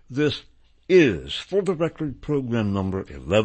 This is, for the record, program number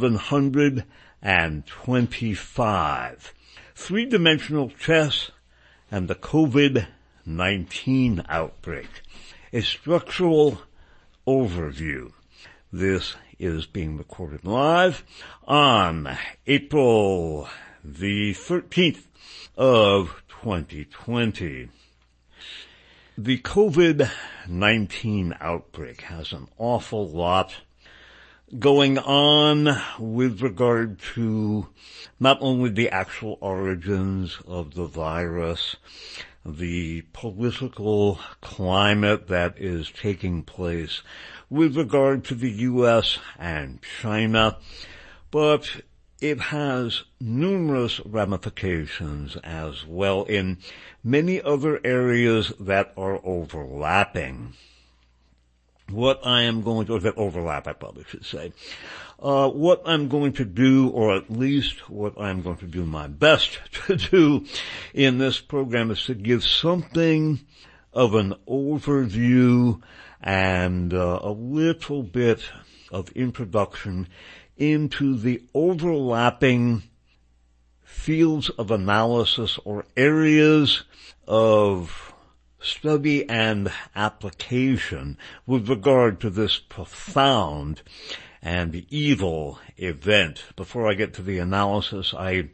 1125. Three-dimensional chess and the COVID-19 outbreak. A structural overview. This is being recorded live on April the 13th of 2020. The COVID-19 outbreak has an awful lot going on with regard to not only the actual origins of the virus, the political climate that is taking place with regard to the U.S. and China, but it has numerous ramifications as well in many other areas that are overlapping. What I'm going to do, or at least what I'm going to do my best to do in this program, is to give something of an overview and a little bit of introduction into the overlapping fields of analysis or areas of study and application with regard to this profound and evil event. Before I get to the analysis, I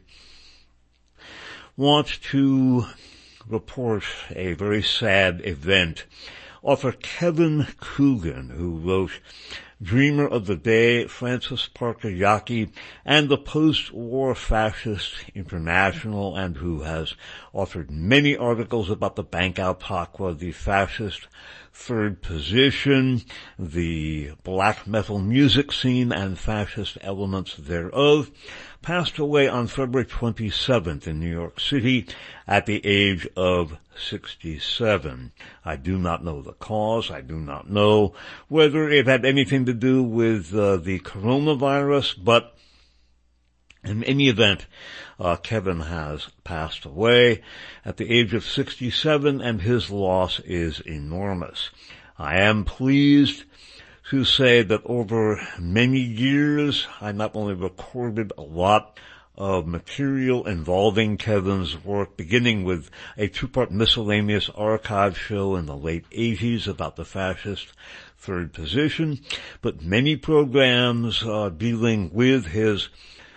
want to report a very sad event. Author Kevin Coogan, who wrote Dreamer of the Day, Francis Parker Yockey, and the Post-War Fascist International, and who has authored many articles about the Bank Alpaqua, the fascist third position, the black metal music scene, and fascist elements thereof, passed away on February 27th in New York City at the age of 67. I do not know the cause. I do not know whether it had anything to do with the coronavirus, but in any event, Kevin has passed away at the age of 67, and his loss is enormous. I am pleased to say that over many years, I not only recorded a lot of material involving Kevin's work, beginning with a two-part miscellaneous archive show in the late 80s about the fascist third position, but many programs dealing with his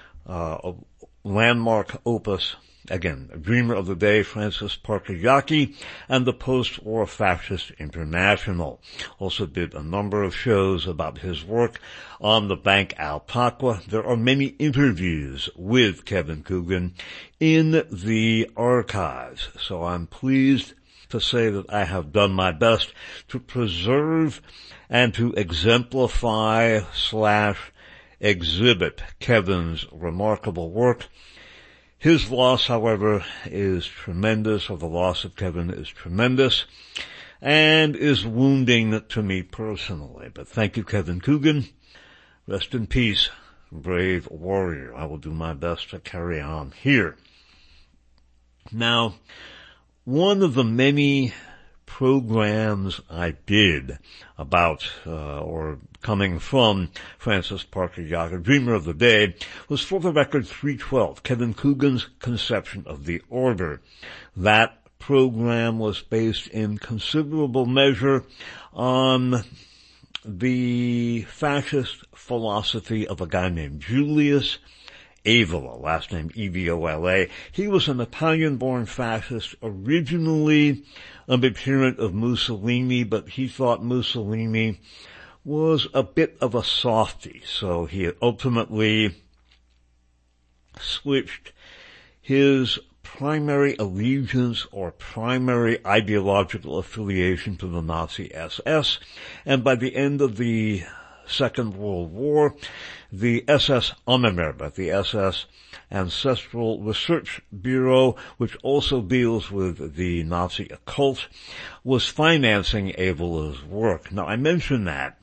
landmark opus, again, Dreamer of the Day, Francis Parker Yockey, and the Post-War Fascist International. Also did a number of shows about his work on the Bank Alpaqua. There are many interviews with Kevin Coogan in the archives, so I'm pleased to say that I have done my best to preserve and to exemplify / exhibit Kevin's remarkable work. His loss, however, is tremendous, or the loss of Kevin is tremendous, and is wounding to me personally. But thank you, Kevin Coogan. Rest in peace, brave warrior. I will do my best to carry on here. Now, one of the many programs I did about, or coming from Francis Parker Yockey, Dreamer of the Day, was for the record 312, Kevin Coogan's Conception of the Order. That program was based in considerable measure on the fascist philosophy of a guy named Julius Evola, last name Evola. He was an Italian-born fascist, originally an adherent of Mussolini, but he thought Mussolini was a bit of a softie, so he ultimately switched his primary allegiance or primary ideological affiliation to the Nazi SS, and by the end of the Second World War, the SS Ahnenerbe, the SS Ancestral Research Bureau, which also deals with the Nazi occult, was financing Evola's work. Now, I mention that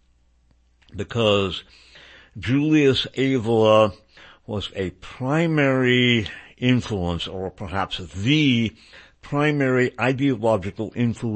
because Julius Evola was a primary influence, or perhaps the primary ideological influence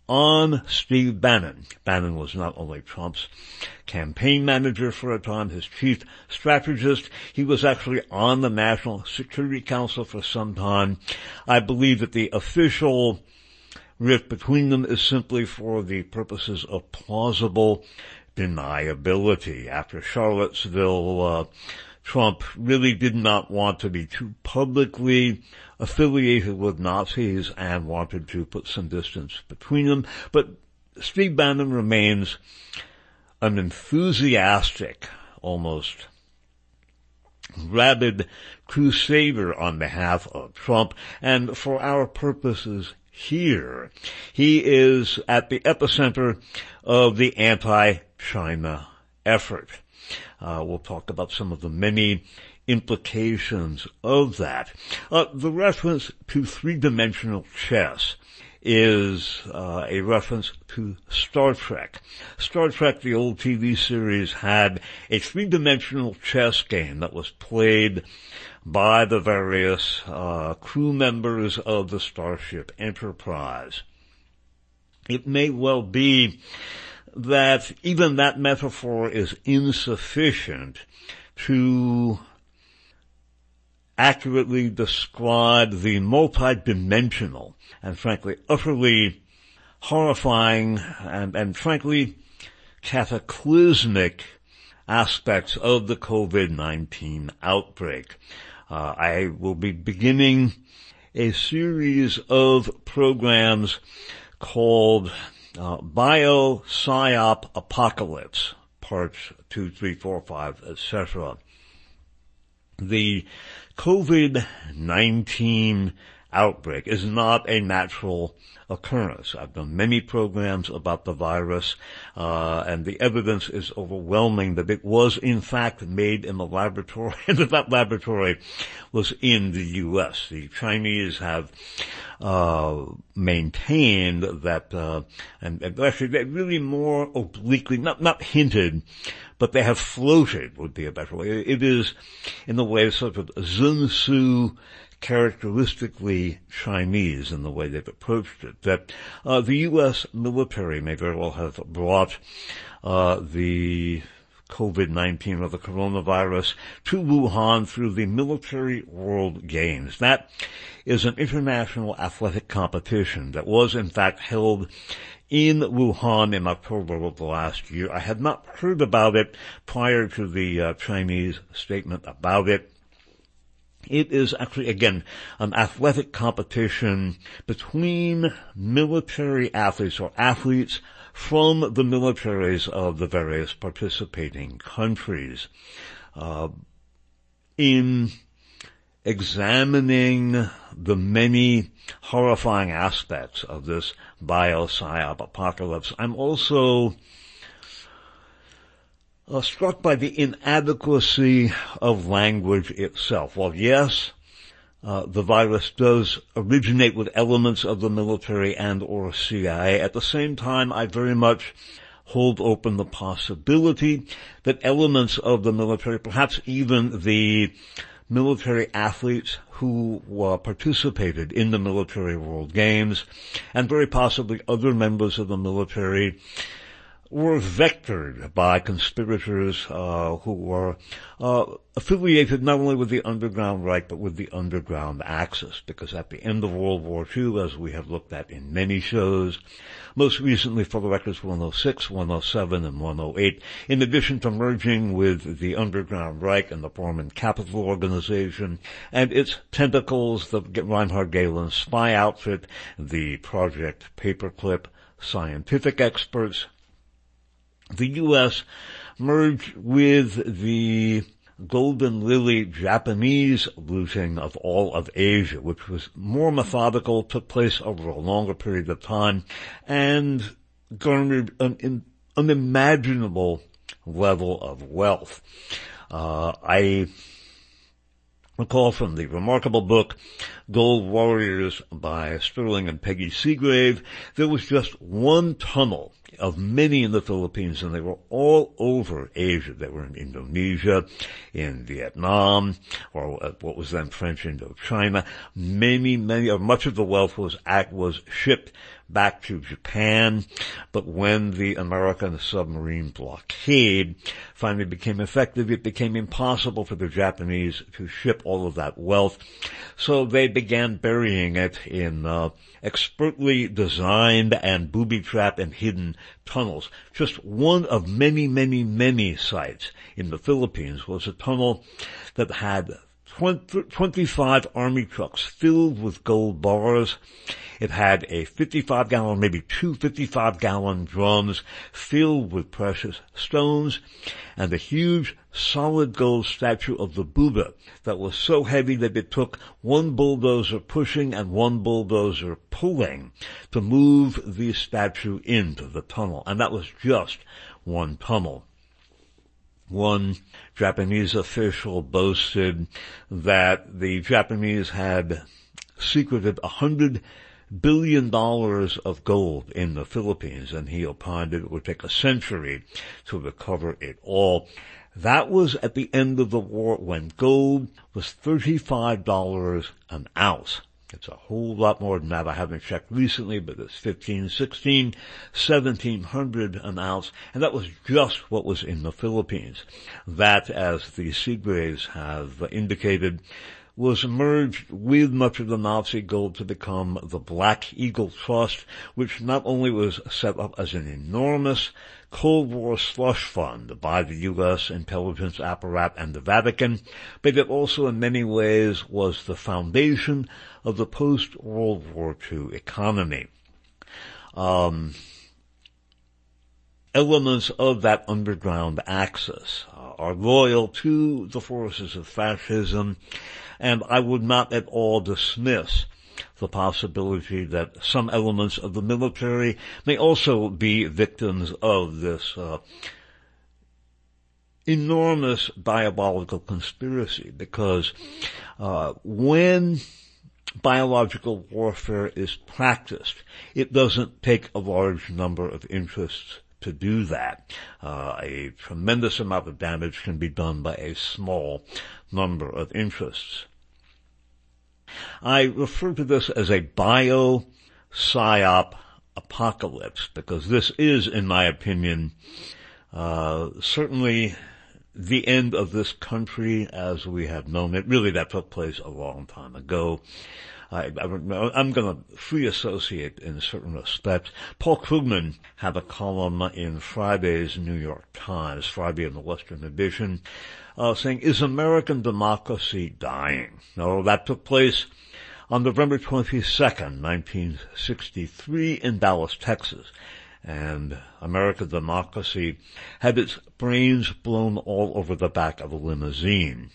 on Steve Bannon. Bannon was not only Trump's campaign manager for a time, his chief strategist. He was actually on the National Security Council for some time. I believe that the official rift between them is simply for the purposes of plausible deniability. After Charlottesville, Trump really did not want to be too publicly affiliated with Nazis and wanted to put some distance between them. But Steve Bannon remains an enthusiastic, almost rabid crusader on behalf of Trump. And for our purposes here, he is at the epicenter of the anti-China effort. We'll talk about some of the many implications of that. The reference to three-dimensional chess is a reference to Star Trek. Star Trek, the old TV series, had a three-dimensional chess game that was played by the various crew members of the Starship Enterprise. It may well be that even that metaphor is insufficient to accurately describe the multidimensional and frankly utterly horrifying and frankly cataclysmic aspects of the COVID-19 outbreak. I will be beginning a series of programs called Bio-Psyop Apocalypse, parts 2, 3, 4, 5, etc. The COVID-19 outbreak is not a natural occurrence. I've done many programs about the virus, and the evidence is overwhelming that it was in fact made in the laboratory, and that laboratory was in the U.S. The Chinese have maintained that, and actually they really more obliquely, not hinted, but they have floated would be a better way. It is in the way sort of Sun Tzu characteristically Chinese in the way they've approached it, that the U.S. military may very well have brought the COVID-19 or the coronavirus to Wuhan through the Military World Games. That is an international athletic competition that was in fact held in Wuhan in October of the last year. I had not heard about it prior to the Chinese statement about it. It is actually, again, an athletic competition between military athletes or athletes from the militaries of the various participating countries. In examining the many horrifying aspects of this bio-psyop apocalypse, I'm also struck by the inadequacy of language itself. While yes, the virus does originate with elements of the military and or CIA, at the same time I very much hold open the possibility that elements of the military, perhaps even the military athletes who participated in the Military World Games, and very possibly other members of the military, were vectored by conspirators who were affiliated not only with the Underground Reich but with the Underground Axis, because at the end of World War II, as we have looked at in many shows, most recently for the records 106, 107, and 108, in addition to merging with the Underground Reich and the Foreman Capital Organization and its tentacles, the Reinhard Gehlen spy outfit, the Project Paperclip scientific experts, the U.S. merged with the Golden Lily Japanese looting of all of Asia, which was more methodical, took place over a longer period of time, and garnered an unimaginable level of wealth. I recall from the remarkable book Gold Warriors by Sterling and Peggy Seagrave, there was just one tunnel of many in the Philippines, and they were all over Asia. They were in Indonesia, in Vietnam, or what was then French Indochina. Much of the wealth was shipped back to Japan, but when the American submarine blockade finally became effective, it became impossible for the Japanese to ship all of that wealth. So they began burying it in expertly designed and booby-trapped and hidden tunnels. Just one of many, many, many sites in the Philippines was a tunnel that had 25 army trucks filled with gold bars. It had a 55-gallon, maybe two 55-gallon drums filled with precious stones, and a huge solid gold statue of the Buddha that was so heavy that it took one bulldozer pushing and one bulldozer pulling to move the statue into the tunnel. And that was just one tunnel. One Japanese official boasted that the Japanese had secreted $100 billion of gold in the Philippines, and he opined it would take a century to recover it all. That was at the end of the war when gold was $35 an ounce. It's a whole lot more than that. I haven't checked recently, but it's $1,500, $1,600, $1,700 an ounce. And that was just what was in the Philippines. That, as the Seagraves have indicated, was merged with much of the Nazi gold to become the Black Eagle Trust, which not only was set up as an enormous Cold War slush fund by the U.S. intelligence apparatus and the Vatican, but it also in many ways was the foundation of the post-World War II economy. Elements of that underground axis are loyal to the forces of fascism, and I would not at all dismiss the possibility that some elements of the military may also be victims of this enormous diabolical conspiracy, because when biological warfare is practiced, it doesn't take a large number of interests to do that. A tremendous amount of damage can be done by a small number of interests. I refer to this as a bio-psyop apocalypse because this is, in my opinion, certainly the end of this country as we have known it. Really, that took place a long time ago. I'm going to free associate in certain respects. Paul Krugman had a column in Friday's New York Times, Friday in the Western edition, saying, "Is American democracy dying?" No, that took place on November 22nd, 1963 in Dallas, Texas. And American democracy had its brains blown all over the back of a limousine.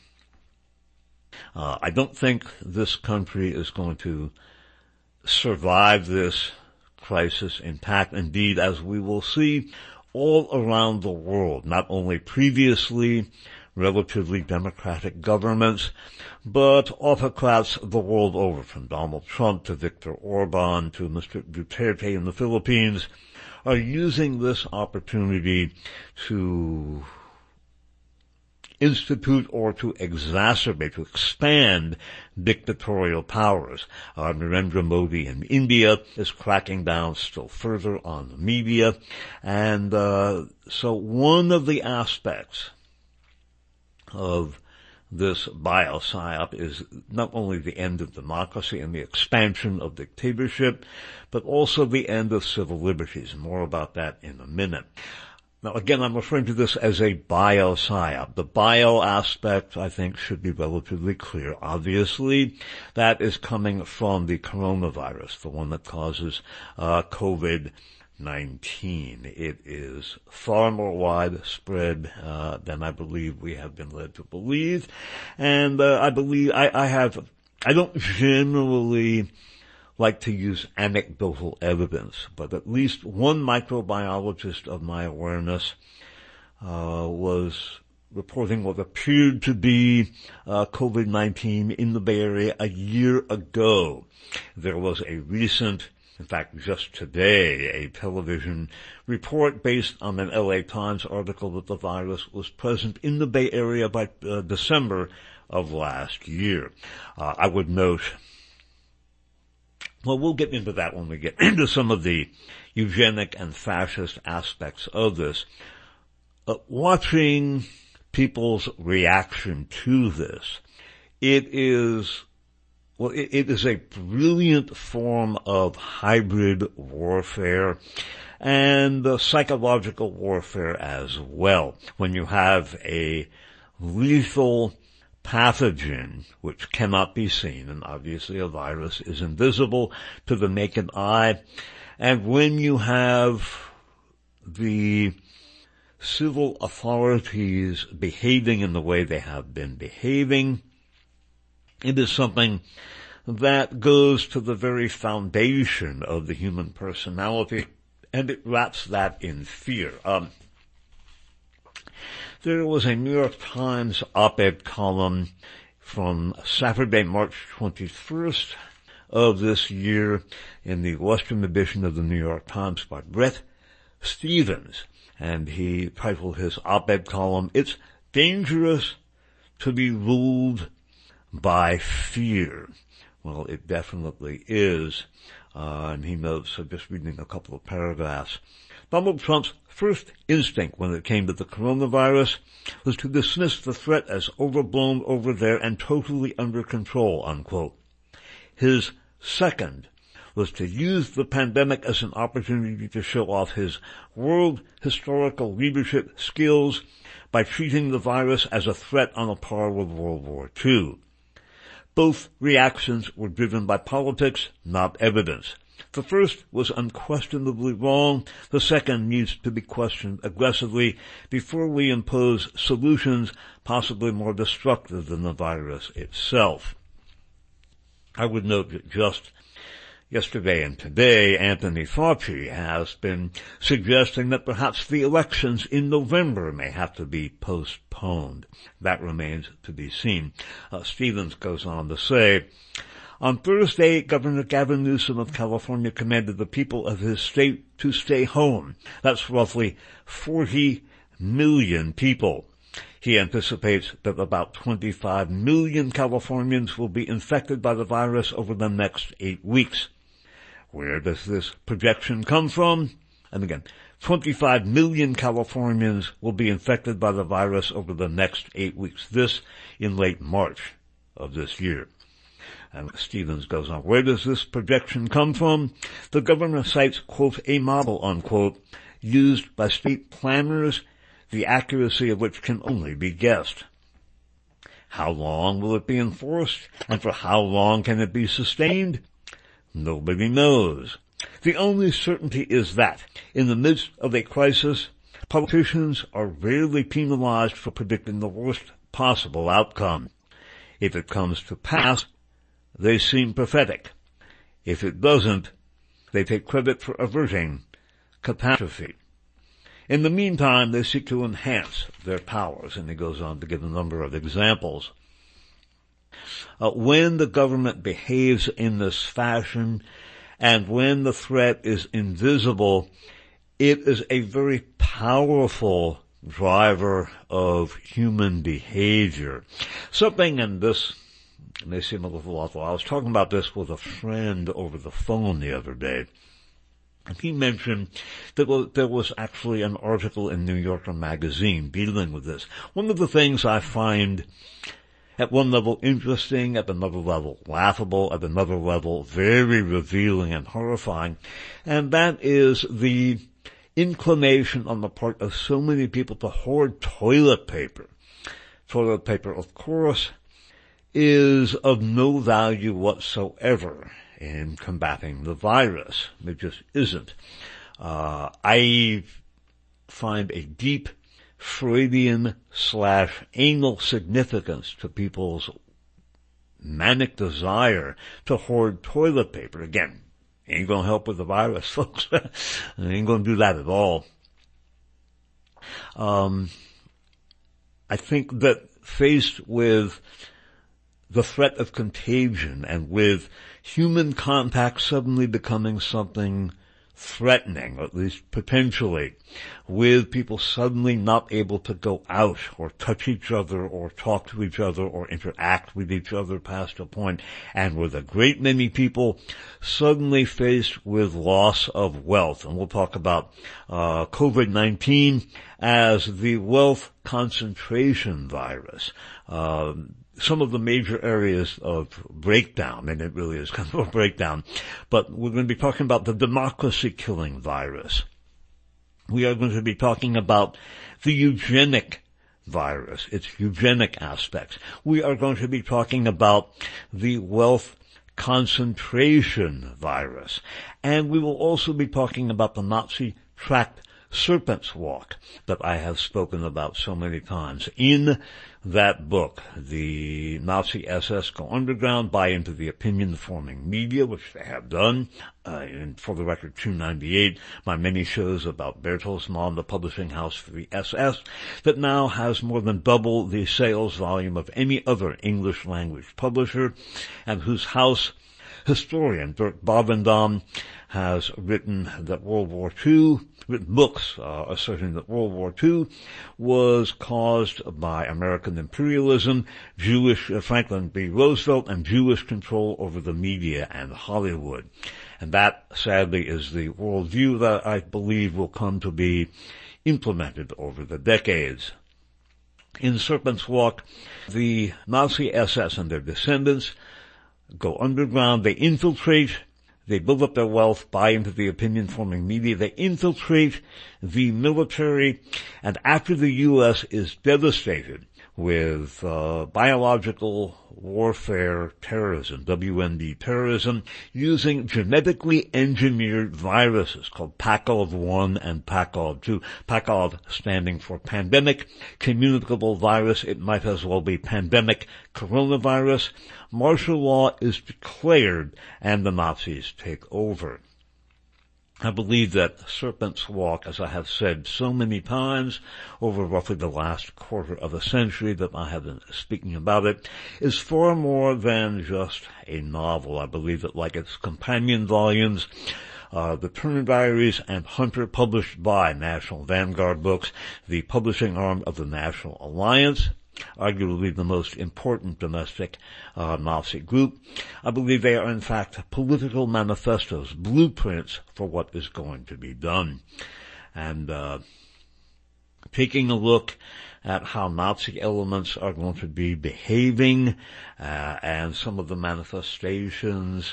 I don't think this country is going to survive this crisis intact. Indeed, as we will see all around the world, not only previously relatively democratic governments, but autocrats the world over, from Donald Trump to Viktor Orban to Mr. Duterte in the Philippines, are using this opportunity to institute or to exacerbate, to expand dictatorial powers. Narendra Modi in India is cracking down still further on the media. And so one of the aspects of this bio-psyop is not only the end of democracy and the expansion of dictatorship, but also the end of civil liberties. More about that in a minute. Now, again, I'm referring to this as a bio-psyop. The bio aspect, I think, should be relatively clear. Obviously, that is coming from the coronavirus, the one that causes COVID-19. It is far more widespread than I believe we have been led to believe. And I don't generally like to use anecdotal evidence, but at least one microbiologist of my awareness was reporting what appeared to be COVID-19 in the Bay Area a year ago. There was a recent In fact, just today, a television report based on an LA Times article that the virus was present in the Bay Area by December of last year. I would note, well, we'll get into that when we get into some of the eugenic and fascist aspects of this. Watching people's reaction to this, it is a brilliant form of hybrid warfare and psychological warfare as well. When you have a lethal pathogen which cannot be seen, and obviously a virus is invisible to the naked eye, and when you have the civil authorities behaving in the way they have been behaving, it is something that goes to the very foundation of the human personality, and it wraps that in fear. There was a New York Times op-ed column from Saturday, March 21st of this year in the Western edition of the New York Times by Bret Stephens, and he titled his op-ed column, "It's Dangerous to be Ruled by Fear." Well, it definitely is. And he notes, just reading a couple of paragraphs, Donald Trump's first instinct when it came to the coronavirus was to dismiss the threat as overblown over there and totally under control, unquote. His second was to use the pandemic as an opportunity to show off his world historical leadership skills by treating the virus as a threat on a par with World War II. Both reactions were driven by politics, not evidence. The first was unquestionably wrong. The second needs to be questioned aggressively before we impose solutions possibly more destructive than the virus itself. I would note that just yesterday and today, Anthony Fauci has been suggesting that perhaps the elections in November may have to be postponed. That remains to be seen. Stephens goes on to say, on Thursday, Governor Gavin Newsom of California commanded the people of his state to stay home. That's roughly 40 million people. He anticipates that about 25 million Californians will be infected by the virus over the next 8 weeks. Where does this projection come from? And again, 25 million Californians will be infected by the virus over the next 8 weeks. This in late March of this year. And Stephens goes on, where does this projection come from? The governor cites, quote, a model, unquote, used by state planners, the accuracy of which can only be guessed. How long will it be enforced? And for how long can it be sustained? Nobody knows. The only certainty is that, in the midst of a crisis, politicians are rarely penalized for predicting the worst possible outcome. If it comes to pass, they seem prophetic. If it doesn't, they take credit for averting catastrophe. In the meantime, they seek to enhance their powers, and he goes on to give a number of examples. When the government behaves in this fashion, and when the threat is invisible, it is a very powerful driver of human behavior. Something in this may seem a little awful. I was talking about this with a friend over the phone the other day. And he mentioned that there was actually an article in New Yorker magazine dealing with this. One of the things I find at one level interesting, at another level laughable, at another level very revealing and horrifying, and that is the inclination on the part of so many people to hoard toilet paper. Toilet paper, of course, is of no value whatsoever in combating the virus. It just isn't. I find a deep Freudian/anal significance to people's manic desire to hoard toilet paper. Again, ain't gonna help with the virus, folks. Ain't gonna do that at all. I think that faced with the threat of contagion and with human contact suddenly becoming something threatening, or at least potentially, with people suddenly not able to go out or touch each other or talk to each other or interact with each other past a point, and with a great many people suddenly faced with loss of wealth. And we'll talk about COVID-19 as the wealth concentration virus. Some of the major areas of breakdown, and it really is kind of a breakdown, but we're going to be talking about the democracy-killing virus. We are going to be talking about the eugenic virus, its eugenic aspects. We are going to be talking about the wealth concentration virus. And we will also be talking about the Nazi-tracked Serpent's Walk that I have spoken about so many times. In that book, the Nazi SS go underground, buy into the opinion-forming media, which they have done. And for the record, 298, my many shows about Bertelsmann, the publishing house for the SS, that now has more than double the sales volume of any other English-language publisher, and whose house historian Dirk Bovendam has written that written books asserting that World War II was caused by American imperialism, Franklin B. Roosevelt, and Jewish control over the media and Hollywood. And that, sadly, is the worldview that I believe will come to be implemented over the decades. In Serpent's Walk, the Nazi SS and their descendants go underground, they infiltrate, they build up their wealth, buy into the opinion-forming media, they infiltrate the military, and after the U.S. is devastated with biological warfare terrorism, WMD terrorism, using genetically engineered viruses called PACOV-1 and PACOV-2. PACOV standing for pandemic communicable virus. It might as well be pandemic coronavirus. Martial law is declared and the Nazis take over. I believe that Serpent's Walk, as I have said so many times over roughly the last quarter of a century that I have been speaking about it, is far more than just a novel. I believe that, like its companion volumes, the Turner Diaries and Hunter, published by National Vanguard Books, the publishing arm of the National Alliance, arguably the most important domestic Nazi group. I believe they are in fact political manifestos, blueprints for what is going to be done. And taking a look at how Nazi elements are going to be behaving, and some of the manifestations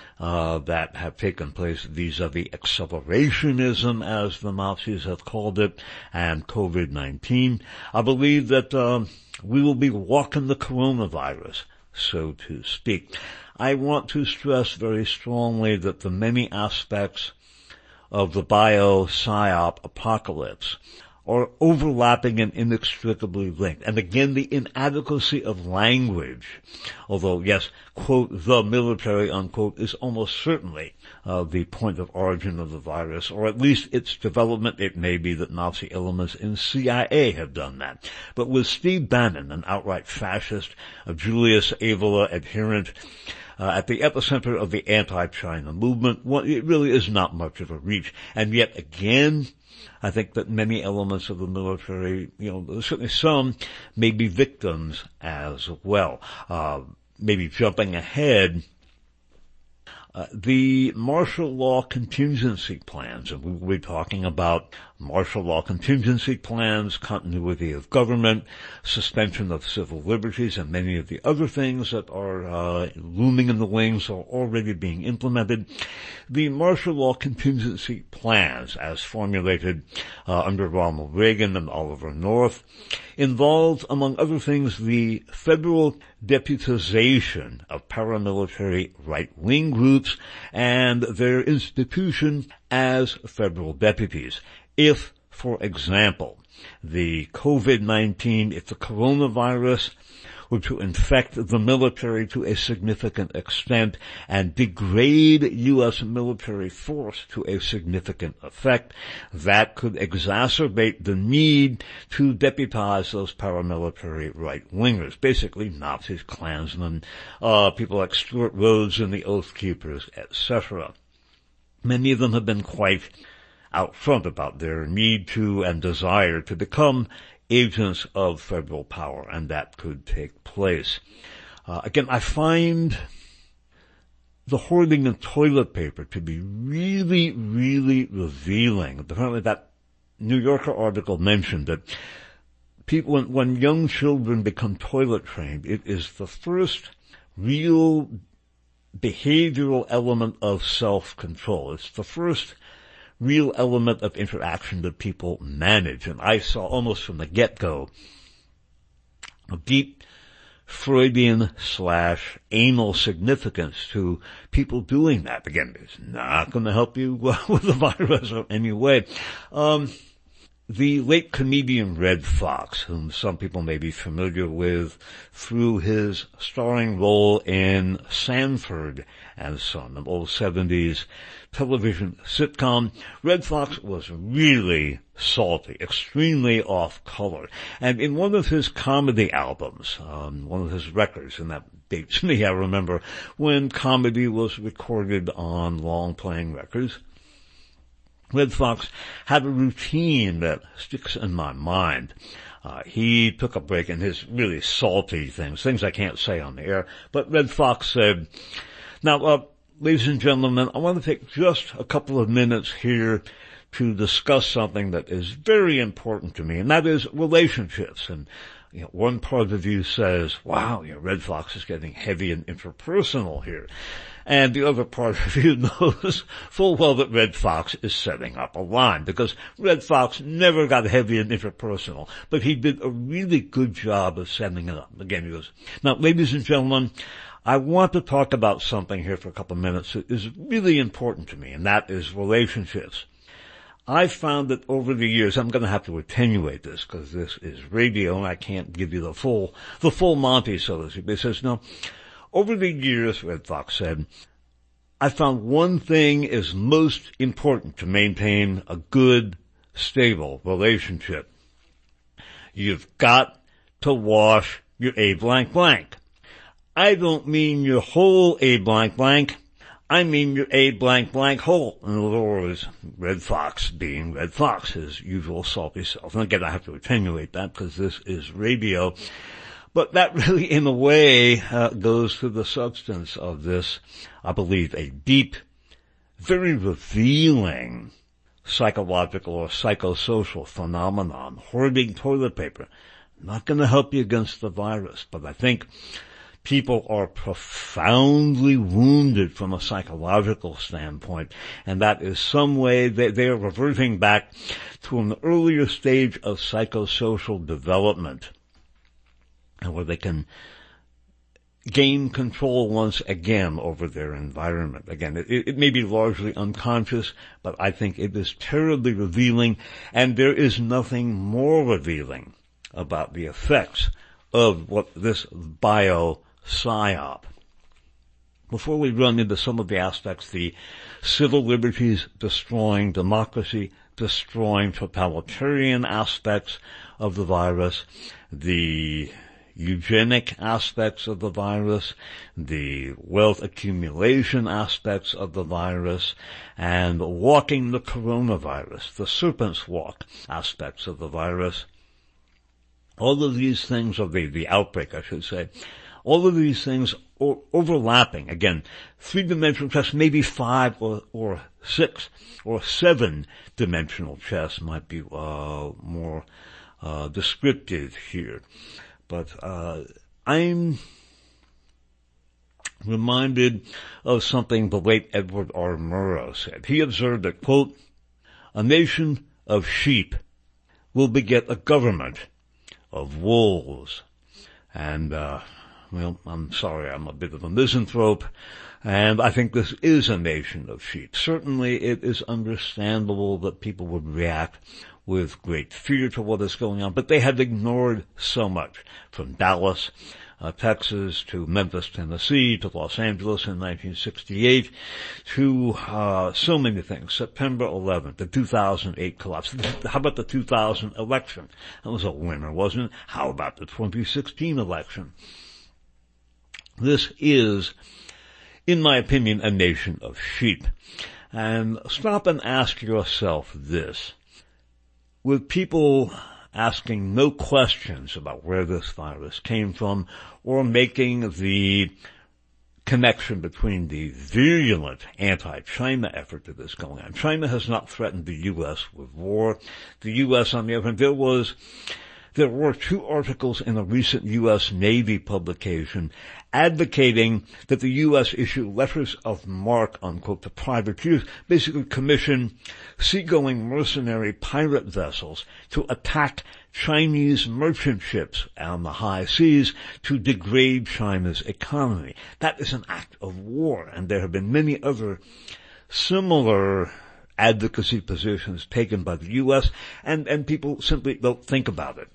that have taken place vis-a-vis accelerationism, as the Nazis have called it, and COVID-19. I believe that we will be walking the coronavirus, so to speak. I want to stress very strongly that the many aspects of the bio-psyop apocalypse are overlapping and inextricably linked. And again, the inadequacy of language, although, yes, quote, the military, unquote, is almost certainly the point of origin of the virus, or at least its development. It may be that Nazi elements in CIA have done that. But with Steve Bannon, an outright fascist, a Julius Evola adherent, at the epicenter of the anti-China movement, it really is not much of a reach. And yet again, I think that many elements of the military, certainly some, may be victims as well. Maybe jumping ahead, the martial law contingency plans, and we'll be talking about martial law contingency plans, continuity of government, suspension of civil liberties, and many of the other things that are looming in the wings or already being implemented. The martial law contingency plans, as formulated under Ronald Reagan and Oliver North, involved, among other things, the federal deputization of paramilitary right-wing groups and their institution as federal deputies. If, for example, the COVID-19, if the coronavirus were to infect the military to a significant extent and degrade U.S. military force to a significant effect, that could exacerbate the need to deputize those paramilitary right-wingers, basically Nazis, Klansmen, people like Stuart Rhodes and the Oath Keepers, etc. Many of them have been quite out front about their need to and desire to become agents of federal power, and that could take place. Again, I find the hoarding of toilet paper to be really, really revealing. Apparently that New Yorker article mentioned that people, when young children become toilet trained, it is the first real behavioral element of self-control. It's the first real element of interaction that people manage. And I saw almost from the get-go a deep Freudian/anal significance to people doing that. Again, it's not going to help you with the virus in any way. The late comedian Redd Foxx, whom some people may be familiar with through his starring role in Sanford and Son, an old 70s television sitcom. Redd Foxx was really salty, extremely off-color. And in one of his comedy albums, one of his records, and that dates me, I remember, when comedy was recorded on long-playing records, Redd Foxx had a routine that sticks in my mind. He took a break in his really salty things I can't say on the air, but Redd Foxx said, now, ladies and gentlemen, I want to take just a couple of minutes here to discuss something that is very important to me, and that is relationships. And one part of you says, wow, Redd Foxx is getting heavy and interpersonal here. And the other part of you knows full well that Redd Foxx is setting up a line, because Redd Foxx never got heavy and interpersonal, but he did a really good job of setting it up. Again, he goes, now, ladies and gentlemen, I want to talk about something here for a couple of minutes that is really important to me, and that is relationships. I've found that over the years, I'm going to have to attenuate this because this is radio and I can't give you the full Monty, so to speak. But he says, no, over the years, Redd Foxx said, I found one thing is most important to maintain a good, stable relationship. You've got to wash your A blank blank. I don't mean your whole A blank blank. I mean your A blank blank hole. In other words, Redd Foxx being Redd Foxx, his usual salty self. And again, I have to attenuate that because this is radio. But that really, in a way, goes to the substance of this, I believe, a deep, very revealing psychological or psychosocial phenomenon. Hoarding toilet paper. Not going to help you against the virus, but I think people are profoundly wounded from a psychological standpoint, and that is some way they are reverting back to an earlier stage of psychosocial development, and where they can gain control once again over their environment. Again, it may be largely unconscious, but I think it is terribly revealing, and there is nothing more revealing about the effects of what this bio-psyop. Before we run into some of the aspects, the civil liberties destroying, democracy destroying, totalitarian aspects of the virus, the eugenic aspects of the virus, the wealth accumulation aspects of the virus, and walking the coronavirus, the serpent's walk aspects of the virus. All of these things, or the outbreak, I should say, all of these things are overlapping. Again, three-dimensional chess, maybe 5 or 6 or 7-dimensional chess might be more descriptive here. But I'm reminded of something the late Edward R. Murrow said. He observed that, quote, a nation of sheep will beget a government of wolves. And, well, I'm sorry, I'm a bit of a misanthrope, and I think this is a nation of sheep. Certainly it is understandable that people would react with great fear to what is going on, but they have ignored so much, from Dallas Texas, to Memphis, Tennessee, to Los Angeles in 1968, to so many things. September 11th, the 2008 collapse. How about the 2000 election? That was a winner, wasn't it? How about the 2016 election? This is, in my opinion, a nation of sheep. And stop and ask yourself this. With people asking no questions about where this virus came from, or making the connection between the virulent anti-China effort that is going on. China has not threatened the U.S. with war. The U.S., on the other hand, there were 2 articles in a recent U.S. Navy publication advocating that the U.S. issue letters of marque, unquote, to privateers, basically commission seagoing mercenary pirate vessels to attack Chinese merchant ships on the high seas to degrade China's economy. That is an act of war, and there have been many other similar advocacy positions taken by the U.S., and people simply don't think about it.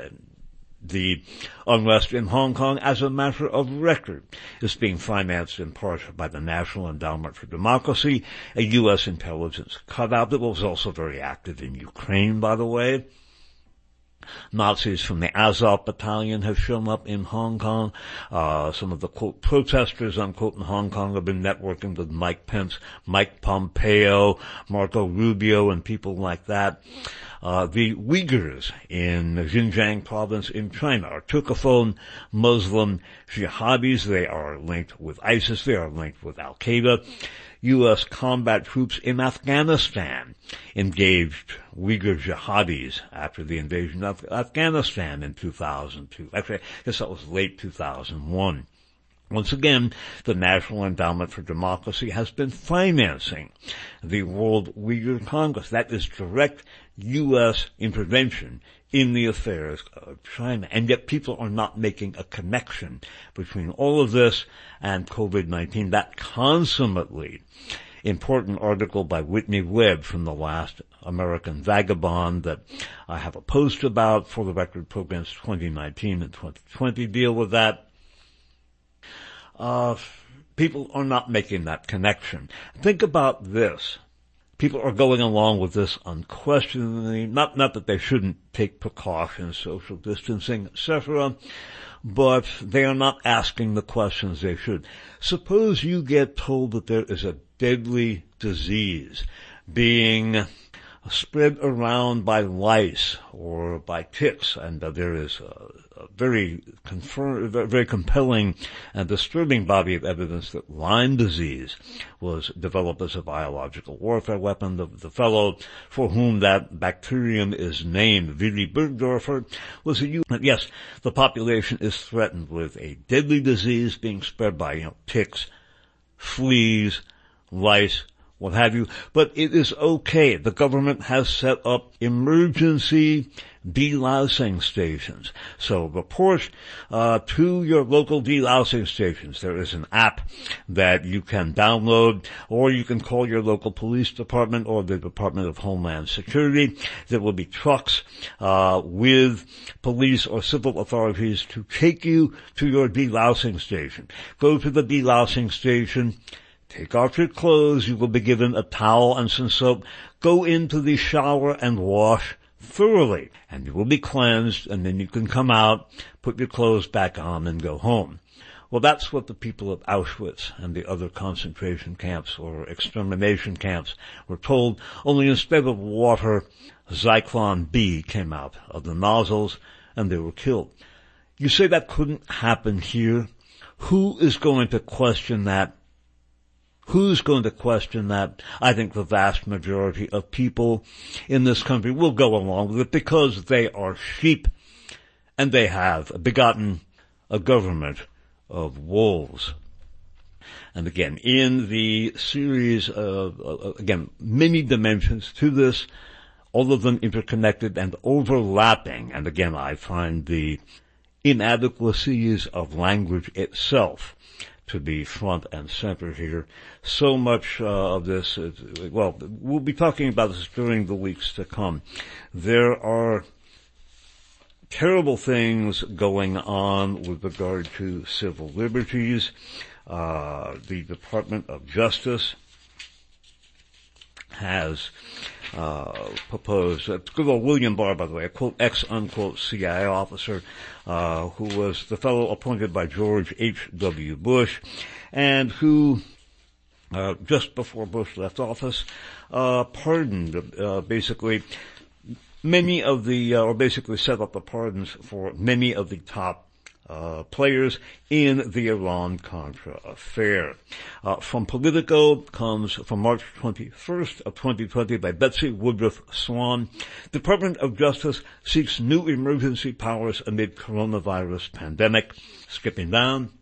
The unrest in Hong Kong, as a matter of record, is being financed in part by the National Endowment for Democracy, a U.S. intelligence cutout that was also very active in Ukraine, by the way. Nazis from the Azov Battalion have shown up in Hong Kong. Some of the, quote, protesters, unquote, in Hong Kong have been networking with Mike Pence, Mike Pompeo, Marco Rubio, and people like that. The Uyghurs in Xinjiang province in China are Turcophone Muslim jihadis. They are linked with ISIS. They are linked with Al-Qaeda. U.S. combat troops in Afghanistan engaged Uyghur jihadis after the invasion of Afghanistan in 2002. Actually, I guess that was late 2001. Once again, the National Endowment for Democracy has been financing the World Uyghur Congress. That is direct U.S. intervention in the affairs of China. And yet people are not making a connection between all of this and COVID-19. That consummately important article by Whitney Webb from The Last American Vagabond that I have a post about. For the Record, programs 2019 and 2020 deal with that. People are not making that connection. Think about this. People are going along with this unquestioningly, not that they shouldn't take precautions, social distancing, etc., but they are not asking the questions they should. Suppose you get told that there is a deadly disease being spread around by lice or by ticks, and there is a very compelling and disturbing body of evidence that Lyme disease was developed as a biological warfare weapon. The fellow for whom that bacterium is named, Willy Burgdorfer, was yes, the population is threatened with a deadly disease being spread by, ticks, fleas, lice, what have you, but it is okay. The government has set up emergency delousing stations. So report to your local delousing stations. There is an app that you can download, or you can call your local police department or the Department of Homeland Security. There will be trucks with police or civil authorities to take you to your delousing station. Go to the delousing station. Take off your clothes. You will be given a towel and some soap. Go into the shower and wash thoroughly, and you will be cleansed, and then you can come out, put your clothes back on, and go home. Well, that's what the people of Auschwitz and the other concentration camps or extermination camps were told, only instead of water, Zyklon B came out of the nozzles, and they were killed. You say that couldn't happen here? Who is going to question that? Who's going to question that? I think the vast majority of people in this country will go along with it because they are sheep and they have begotten a government of wolves. And again, in the series of, many dimensions to this, all of them interconnected and overlapping. And again, I find the inadequacies of language itself to be front and center here. So much of this, we'll be talking about this during the weeks to come. There are terrible things going on with regard to civil liberties. The Department of Justice has proposed, good old William Barr, by the way, a quote, ex-unquote CIA officer, who was the fellow appointed by George H.W. Bush, and who, just before Bush left office, pardoned, basically, many of the, or basically set up the pardons for many of the top players in the Iran-Contra affair. From Politico comes from March 21st of 2020 by Betsy Woodruff Swan. Department of Justice seeks new emergency powers amid coronavirus pandemic. Skipping down.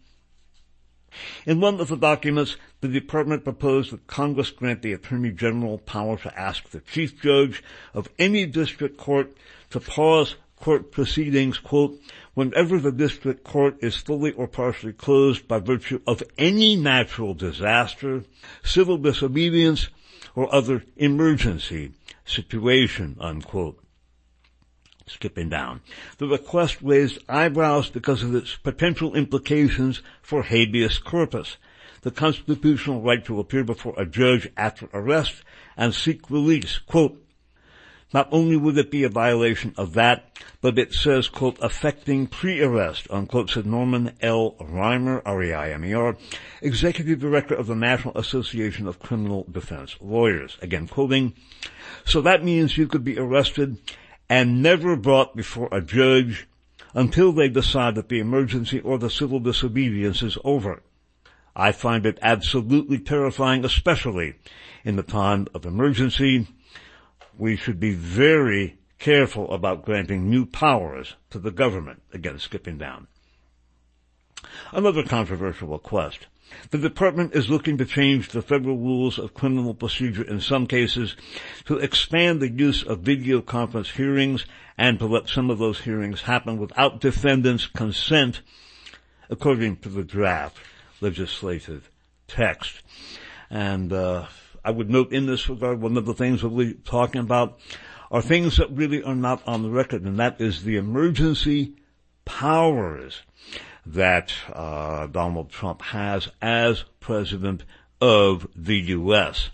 In one of the documents, the department proposed that Congress grant the Attorney General power to ask the Chief Judge of any district court to pause court proceedings, quote, whenever the district court is fully or partially closed by virtue of any natural disaster, civil disobedience, or other emergency situation, unquote. Skipping down. The request raised eyebrows because of its potential implications for habeas corpus, the constitutional right to appear before a judge after arrest and seek release, quote, not only would it be a violation of that, but it says, quote, affecting pre-arrest, unquote, said Norman L. Reimer, R-E-I-M-E-R, Executive Director of the National Association of Criminal Defense Lawyers. Again, quoting, so that means you could be arrested and never brought before a judge until they decide that the emergency or the civil disobedience is over. I find it absolutely terrifying, especially in the time of emergency. We should be very careful about granting new powers to the government. Again, skipping down. Another controversial request. The department is looking to change the federal rules of criminal procedure in some cases to expand the use of video conference hearings and to let some of those hearings happen without defendants' consent, according to the draft legislative text. And I would note in this regard, one of the things that we're talking about are things that really are not on the record, and that is the emergency powers that Donald Trump has as president of the U.S.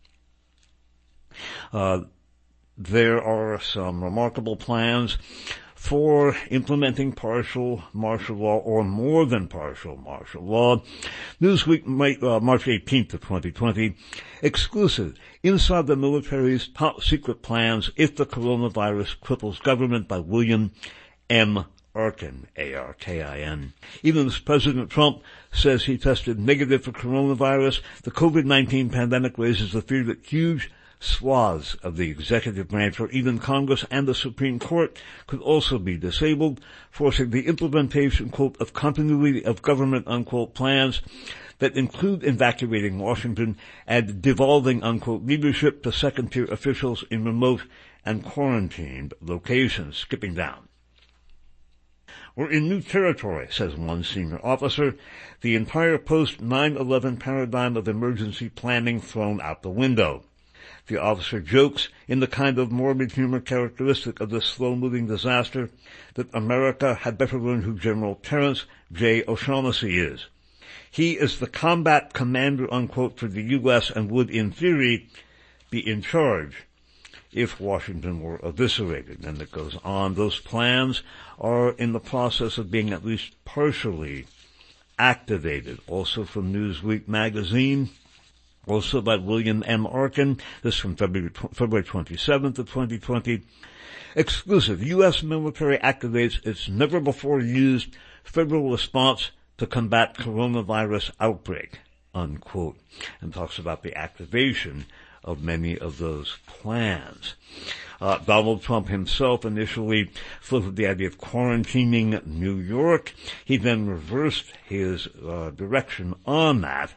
There are some remarkable plans for implementing partial martial law or more than partial martial law. Newsweek, March 18th of 2020, exclusive, inside the military's top secret plans if the coronavirus cripples government, by William M. Arkin, A-R-K-I-N. Even as President Trump says he tested negative for coronavirus, the COVID-19 pandemic raises the fear that huge swaths of the executive branch or even Congress and the Supreme Court could also be disabled, forcing the implementation, quote, of continuity of government, unquote, plans that include evacuating Washington and devolving, unquote, leadership to second-tier officials in remote and quarantined locations. Skipping down. We're in new territory, says one senior officer. The entire post-9/11 paradigm of emergency planning thrown out the window. The officer jokes, in the kind of morbid humor characteristic of this slow-moving disaster, that America had better learn who General Terrence J. O'Shaughnessy is. He is the combat commander, unquote, for the U.S. and would, in theory, be in charge if Washington were eviscerated. And it goes on. Those plans are in the process of being at least partially activated. Also from Newsweek magazine, also by William M. Arkin, this from February 27th of 2020. Exclusive, U.S. military activates its never-before-used federal response to combat coronavirus outbreak, unquote, and talks about the activation of many of those plans. Donald Trump himself initially floated the idea of quarantining New York. He then reversed his direction on that.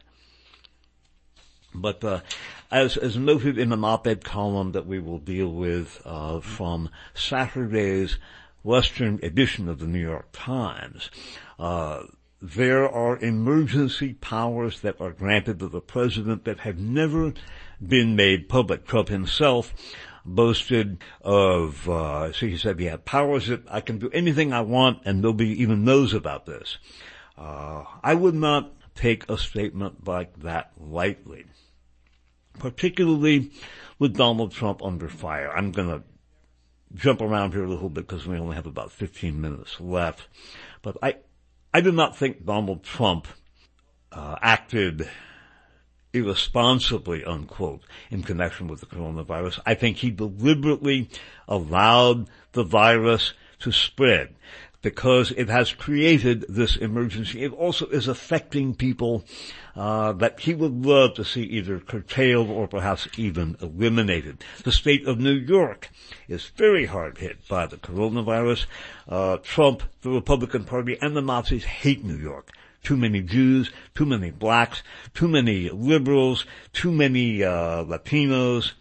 But as noted in an op-ed column that we will deal with from Saturday's Western edition of the New York Times, there are emergency powers that are granted to the president that have never been made public. Trump himself boasted of, he said he had powers that I can do anything I want and nobody even knows about this. I would not take a statement like that lightly, particularly with Donald Trump under fire. I'm going to jump around here a little bit because we only have about 15 minutes left. But I do not think Donald Trump acted irresponsibly, unquote, in connection with the coronavirus. I think he deliberately allowed the virus to spread because it has created this emergency. It also is affecting people that he would love to see either curtailed or perhaps even eliminated. The state of New York is very hard hit by the coronavirus. Trump, the Republican Party, and the Nazis hate New York. Too many Jews, too many blacks, too many liberals, too many Latinos.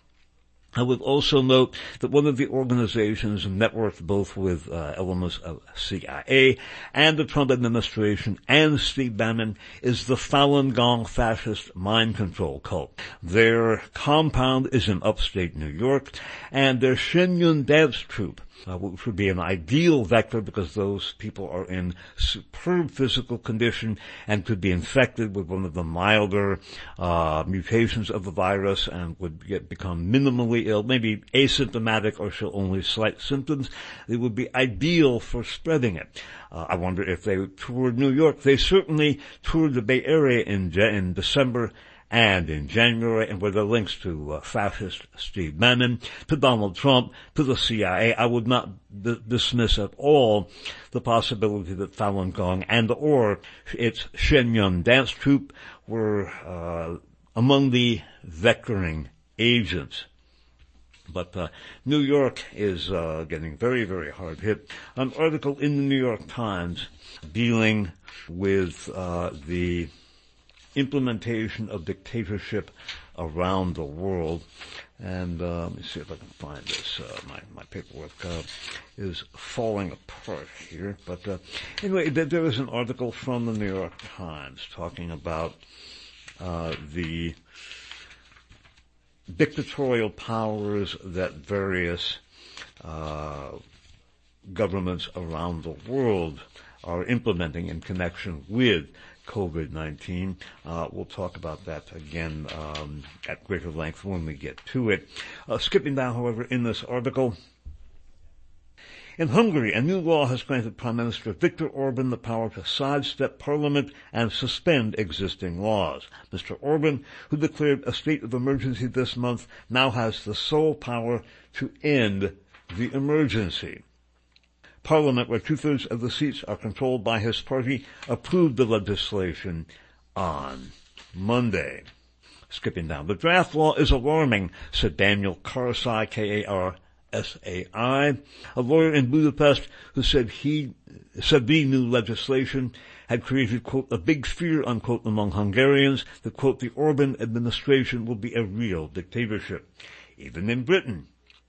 I would also note that one of the organizations networked both with elements of CIA and the Trump administration and Steve Bannon is the Falun Gong fascist mind control cult. Their compound is in upstate New York, and their Shenyun dance troupe, which would be an ideal vector because those people are in superb physical condition and could be infected with one of the milder mutations of the virus and would become minimally ill, maybe asymptomatic or show only slight symptoms. It would be ideal for spreading it. I wonder if they toured New York. They certainly toured the Bay Area in December and in January, and with the links to fascist Steve Bannon, to Donald Trump, to the CIA, I would not dismiss at all the possibility that Falun Gong and or its Shenyun dance troupe were among the vectoring agents. But New York is getting very, very hard hit. An article in the New York Times dealing with the implementation of dictatorship around the world. And let me see if I can find this. My paperwork is falling apart here. But anyway, there is an article from the New York Times talking about the dictatorial powers that various governments around the world are implementing in connection with COVID-19. We'll talk about that again at greater length when we get to it. Skipping down, however, in this article, in Hungary, a new law has granted Prime Minister Viktor Orban the power to sidestep Parliament and suspend existing laws. Mr. Orban, who declared a state of emergency this month, now has the sole power to end the emergency. Parliament, where two-thirds of the seats are controlled by his party, approved the legislation on Monday. Skipping down, the draft law is alarming, said Daniel Karsai, K-A-R-S-A-I, a lawyer in Budapest who said the new legislation had created, quote, a big fear, unquote, among Hungarians that, quote, the Orban administration will be a real dictatorship. Even in Britain,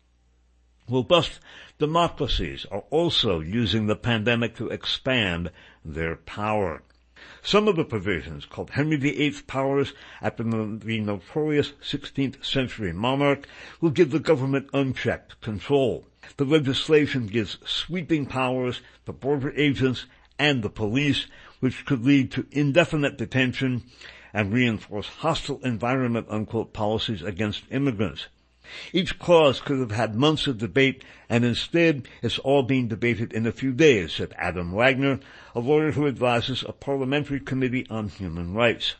robust democracies are also using the pandemic to expand their power. Some of the provisions, called Henry VIII powers after the notorious 16th century monarch, will give the government unchecked control. The legislation gives sweeping powers to border agents and the police, which could lead to indefinite detention and reinforce hostile environment, unquote, policies against immigrants. Each clause could have had months of debate, and instead it's all being debated in a few days, said Adam Wagner, a lawyer who advises a parliamentary committee on human rights.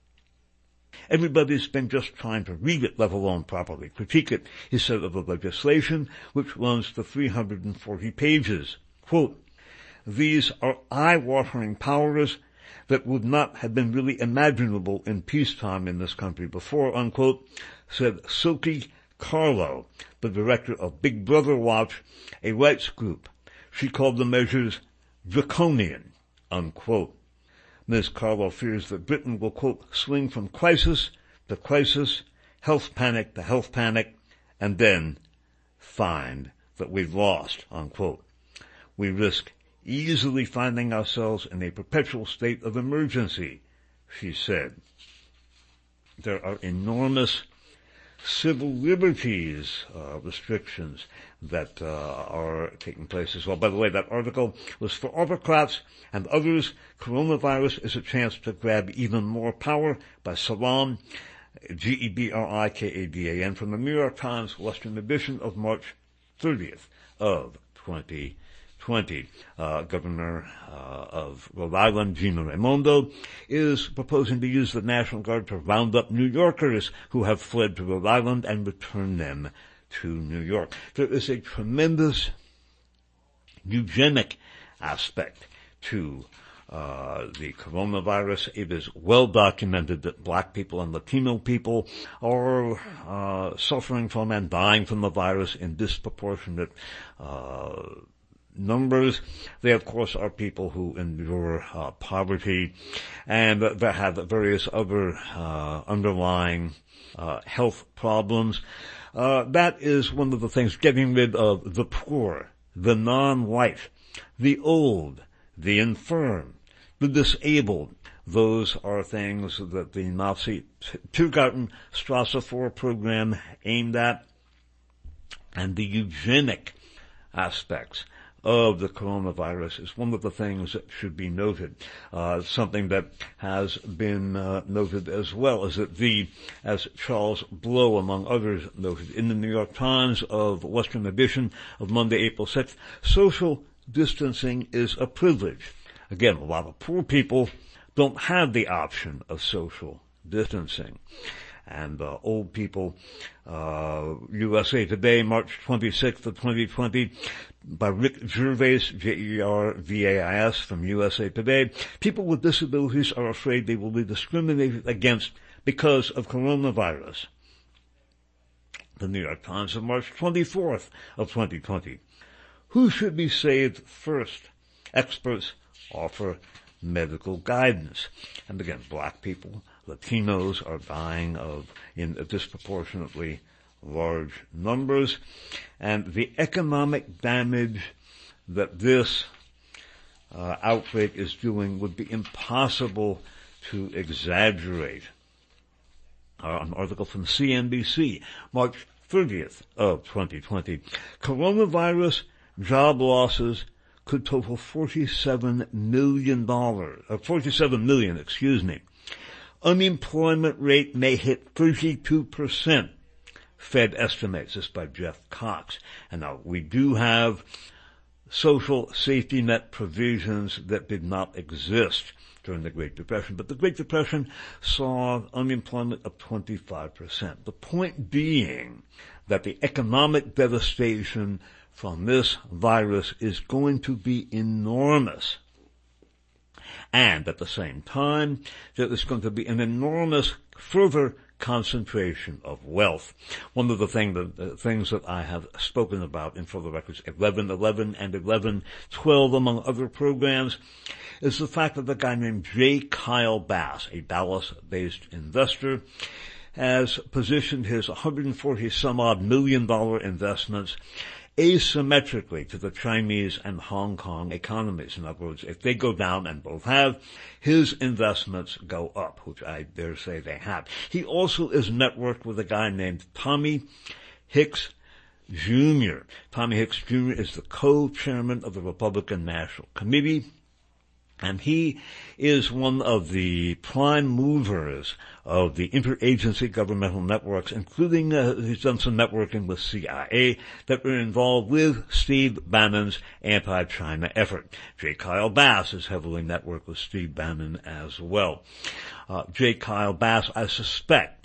Everybody's been just trying to read it, let alone properly critique it, he said of the legislation, which runs to 340 pages. Quote, these are eye-watering powers that would not have been really imaginable in peacetime in this country before, unquote, said Silke Carlo, the director of Big Brother Watch, a rights group. She called the measures draconian, unquote. Ms. Carlo fears that Britain will, quote, swing from crisis to crisis, health panic to health panic, and then find that we've lost, unquote. We risk easily finding ourselves in a perpetual state of emergency, she said. There are enormous civil liberties restrictions that are taking place as well. By the way, that article was for autocrats and others. Coronavirus is a chance to grab even more power, by Salam, Gebrikadan, from the New York Times Western edition of March 30th of 2020. Governor of Rhode Island, Gina Raimondo, is proposing to use the National Guard to round up New Yorkers who have fled to Rhode Island and return them to New York. There is a tremendous eugenic aspect to the coronavirus. It is well documented that black people and Latino people are suffering from and dying from the virus in disproportionate numbers. They, of course, are people who endure poverty and that have various other underlying health problems. That is one of the things, getting rid of the poor, the non-white, the old, the infirm, the disabled. Those are things that the Nazi Tiergartenstrasse 4 program aimed at. And the eugenic aspects of the coronavirus is one of the things that should be noted. Something that has been noted as well is that as Charles Blow, among others, noted in the New York Times of Western edition of Monday, April 6th, social distancing is a privilege. Again, a lot of poor people don't have the option of social distancing. And old people, USA Today, March 26th of 2020, by Rick Gervais, Gervais from USA Today. People with disabilities are afraid they will be discriminated against because of coronavirus. The New York Times of March 24th of 2020. Who should be saved first? Experts offer medical guidance. And again, black people, Latinos are dying in disproportionately large numbers. And the economic damage that this outbreak is doing would be impossible to exaggerate. An article from CNBC, March 30th of 2020. Coronavirus job losses could total $47 million. Unemployment rate may hit 32%. Fed estimates this by Jeff Cox. And now we do have social safety net provisions that did not exist during the Great Depression. But the Great Depression saw unemployment of 25%. The point being that the economic devastation from this virus is going to be enormous. And at the same time, there is going to be an enormous further concentration of wealth. One of the things that I have spoken about in For the Record's 1111 and 1112, among other programs, is the fact that a guy named J. Kyle Bass, a Dallas-based investor, has positioned his $140-some-odd million investments asymmetrically to the Chinese and Hong Kong economies. In other words, if they go down, and both have, his investments go up, which I dare say they have. He also is networked with a guy named Tommy Hicks Jr. Tommy Hicks Jr. is the co-chairman of the Republican National Committee, and he is one of the prime movers of the interagency governmental networks, including he's done some networking with CIA that were involved with Steve Bannon's anti-China effort. J. Kyle Bass is heavily networked with Steve Bannon as well. J. Kyle Bass, I suspect,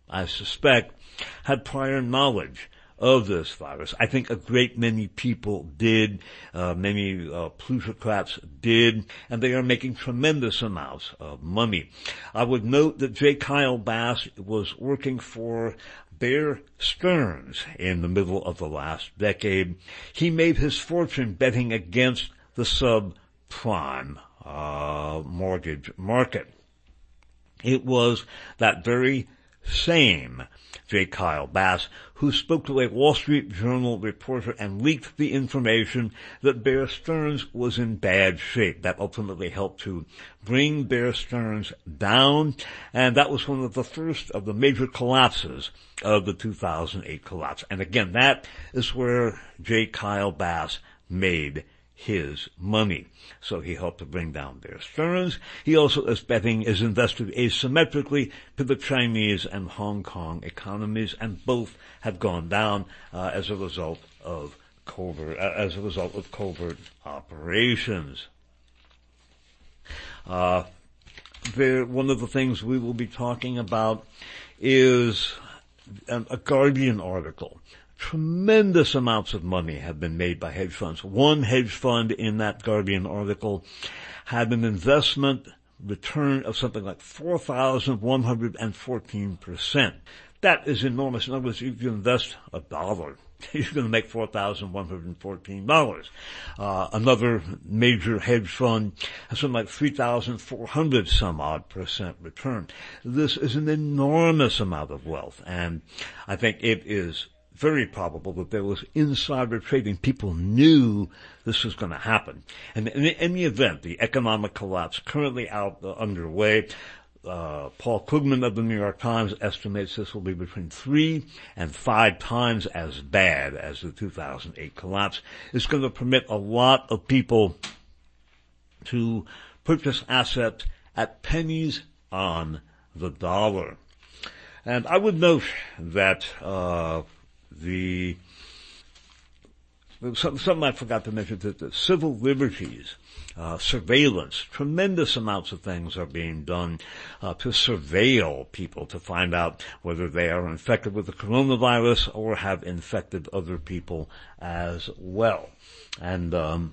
had prior knowledge of this virus. I think a great many people did, many plutocrats did, and they are making tremendous amounts of money. I would note that J. Kyle Bass was working for Bear Stearns in the middle of the last decade. He made his fortune betting against the subprime mortgage market. It was that very same J. Kyle Bass, who spoke to a Wall Street Journal reporter and leaked the information that Bear Stearns was in bad shape. That ultimately helped to bring Bear Stearns down, and that was one of the first of the major collapses of the 2008 collapse. And again, that is where J. Kyle Bass made his money. So he helped to bring down Bear Stearns. He also is invested asymmetrically to the Chinese and Hong Kong economies, and both have gone down as a result of covert operations. One of the things we will be talking about is a Guardian article. Tremendous amounts of money have been made by hedge funds. One hedge fund in that Guardian article had an investment return of something like 4,114%. That is enormous. In other words, if you invest $1, you're going to make $4,114. Another major hedge fund has something like 3,400 some odd percent return. This is an enormous amount of wealth, and I think it is very probable that there was insider trading. People knew this was going to happen. And in any event, the economic collapse currently underway. Paul Krugman of the New York Times estimates this will be between 3 and 5 times as bad as the 2008 collapse. It's going to permit a lot of people to purchase assets at pennies on the dollar. And I would note that something I forgot to mention, that the civil liberties, surveillance, tremendous amounts of things are being done to surveil people to find out whether they are infected with the coronavirus or have infected other people as well. And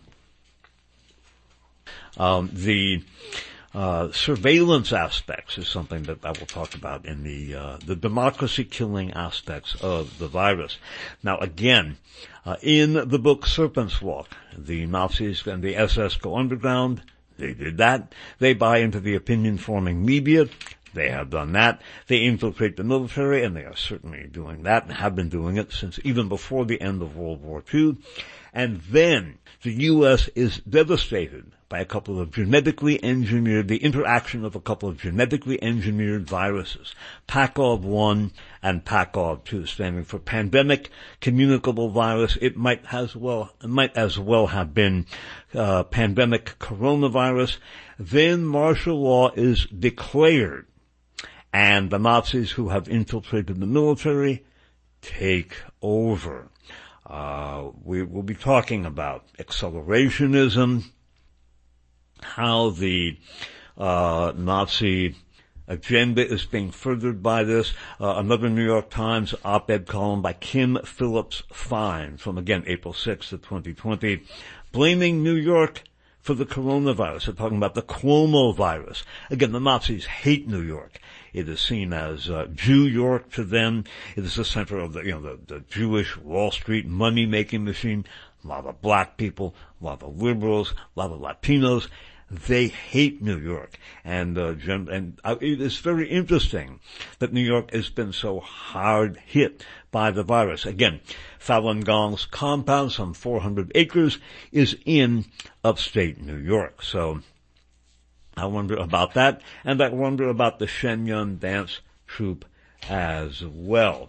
the surveillance aspects is something that I will talk about in the democracy-killing aspects of the virus. Now, again, in the book Serpent's Walk, the Nazis and the SS go underground. They did that. They buy into the opinion-forming media. They have done that. They infiltrate the military, and they are certainly doing that and have been doing it since even before the end of World War II. And then the U.S. is devastated by the interaction of a couple of genetically engineered viruses, PACOV-1 and PACOV-2, standing for Pandemic Communicable Virus. It might as well have been Pandemic Coronavirus. Then martial law is declared, and the Nazis who have infiltrated the military take over. We will be talking about accelerationism, how the Nazi agenda is being furthered by this. Another New York Times op-ed column by Kim Phillips Fine from, again, April 6th of 2020, blaming New York for the coronavirus. They're talking about the Cuomo virus. Again, the Nazis hate New York. It is seen as Jew York to them. It is the center of the Jewish Wall Street money-making machine. A lot of black people, a lot of liberals, a lot of Latinos. They hate New York. And it is very interesting that New York has been so hard hit by the virus. Again, Falun Gong's compound, some 400 acres, is in upstate New York. So I wonder about that, and I wonder about the Shenyang dance troupe as well.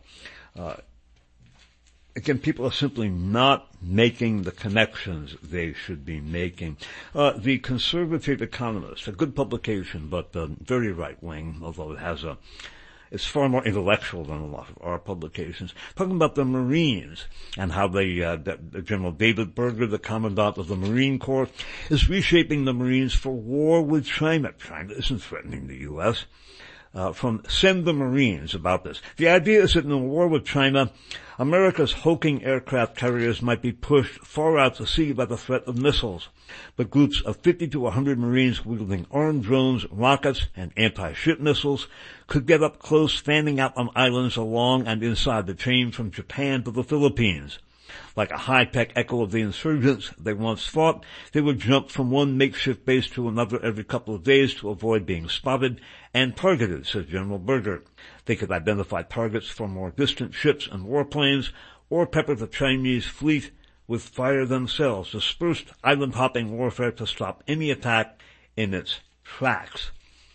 Again, people are simply not making the connections they should be making. The Conservative Economist, a good publication, but very right-wing, although it's far more intellectual than a lot of our publications, talking about the Marines and how the General David Berger, the Commandant of the Marine Corps, is reshaping the Marines for war with China. China isn't threatening the U.S. From Send the Marines about this. The idea is that in a war with China, America's hulking aircraft carriers might be pushed far out to sea by the threat of missiles. But groups of 50 to 100 Marines wielding armed drones, rockets, and anti-ship missiles could get up close, standing out on islands along and inside the chain from Japan to the Philippines. Like a high-tech echo of the insurgents they once fought, they would jump from one makeshift base to another every couple of days to avoid being spotted and targeted, says General Berger. They could identify targets for more distant ships and warplanes, or pepper the Chinese fleet with fire themselves, dispersed island-hopping warfare to stop any attack in its tracks.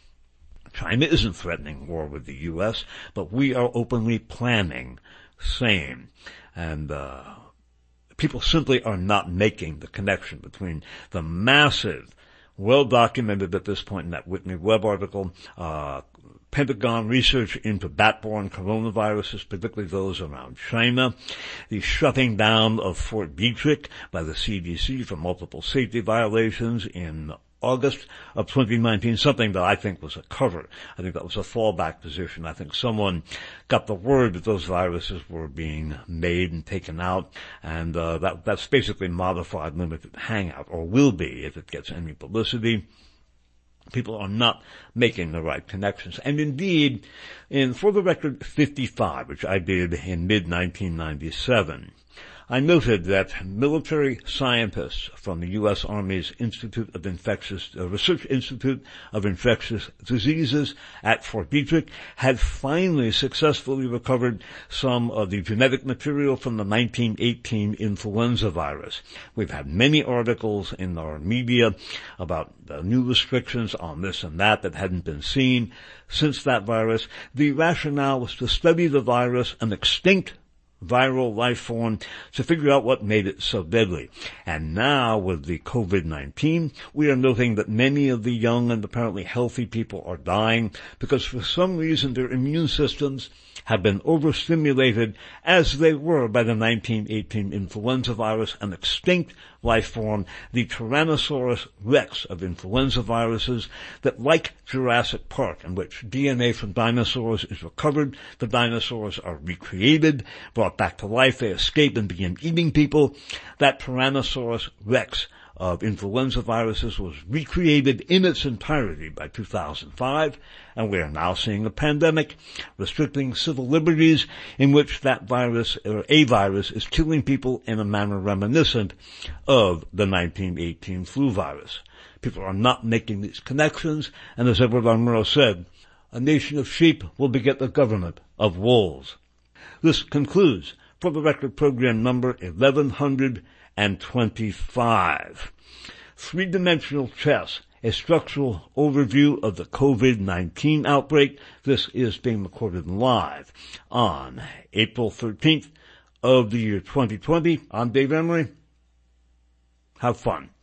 China isn't threatening war with the U.S., but we are openly planning same. And people simply are not making the connection between the massive, well-documented at this point in that Whitney Webb article, Pentagon research into bat-borne coronaviruses, particularly those around China, the shutting down of Fort Detrick by the CDC for multiple safety violations in August of 2019, something that I think was a cover. I think that was a fallback position. I think someone got the word that those viruses were being made and taken out, and that's basically modified limited hangout, or will be if it gets any publicity. People are not making the right connections. And indeed, in For the Record 55, which I did in mid-1997, I noted that military scientists from the U.S. Army's Research Institute of Infectious Diseases at Fort Detrick had finally successfully recovered some of the genetic material from the 1918 influenza virus. We've had many articles in our media about the new restrictions on this and that hadn't been seen since that virus. The rationale was to study the virus, an extinct viral life form, to figure out what made it so deadly. And now with the COVID-19, we are noting that many of the young and apparently healthy people are dying because for some reason their immune systems have been overstimulated, as they were by the 1918 influenza virus, an extinct life form, the Tyrannosaurus rex of influenza viruses, that, like Jurassic Park, in which DNA from dinosaurs is recovered, the dinosaurs are recreated, brought back to life, they escape and begin eating people. That Tyrannosaurus rex of influenza viruses was recreated in its entirety by 2005, and we are now seeing a pandemic restricting civil liberties in which that virus, or a virus, is killing people in a manner reminiscent of the 1918 flu virus. People are not making these connections, and as Edward R. Murrow said, a nation of sheep will beget a government of wolves. This concludes For the Record program number 1125. Three-dimensional chess, a structural overview of the COVID-19 outbreak. This is being recorded live on April 13th of the year 2020. I'm Dave Emery. Have fun.